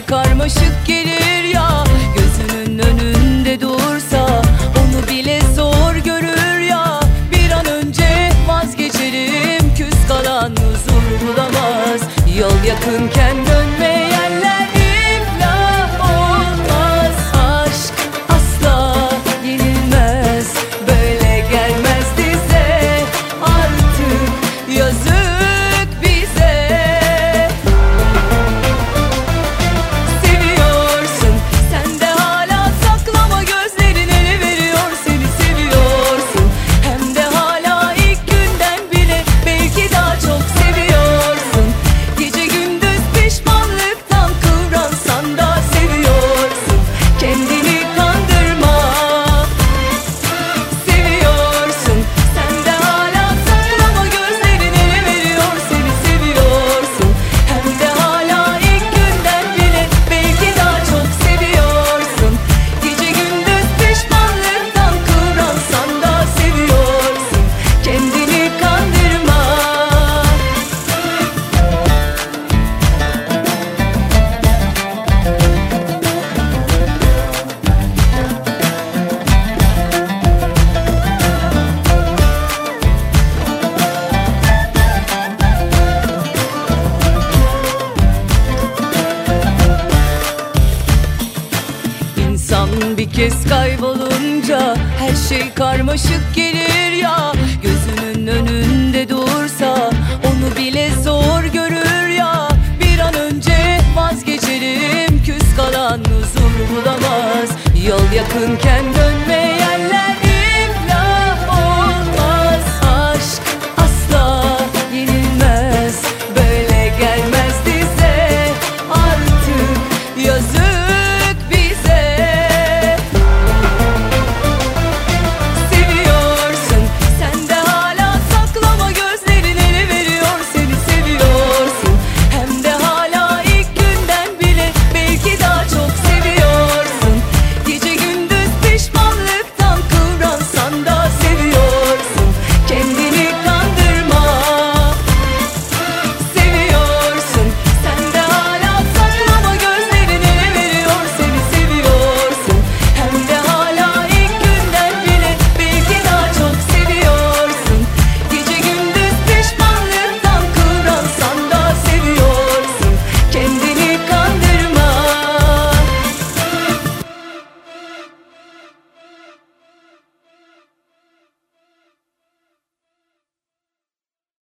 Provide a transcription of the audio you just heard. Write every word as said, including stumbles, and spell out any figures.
karmaşık gelir ya. Gözünün önünde dursa onu bile zor görür ya. Bir an önce vazgeçerim, küs kalan huzur bulamaz. Yol yakınken dönmeyenler iflah olmaz. Aşk asla yenilmez, böyle gelmez dize. Artık yazık bize. Seviyorsun sen de hala, saklama gözlerin ele veriyor. Seni seviyorsun hem de hala, ilk günden bile belki daha çok seviyorsun. Gece gündüz pişmanlıktan kıvransan da seviyorsun. Kendini kandırma. Seviyorsun sen de hala, saklama gözlerin ele veriyor. Seni seviyorsun hem de hala, ilk günden bile belki daha çok seviyorsun. Gece gündüz pişmanlıktan kıvransan da seviyorsun. Kendini kandırma. İnsan bir kez kaybolunca her şey karmaşık gelir ya. Gözünün önünde dursa onu bile zor görür ya. Bir an önce vazgeçerim, küs kalan huzur bulamaz. Yol yakınken dön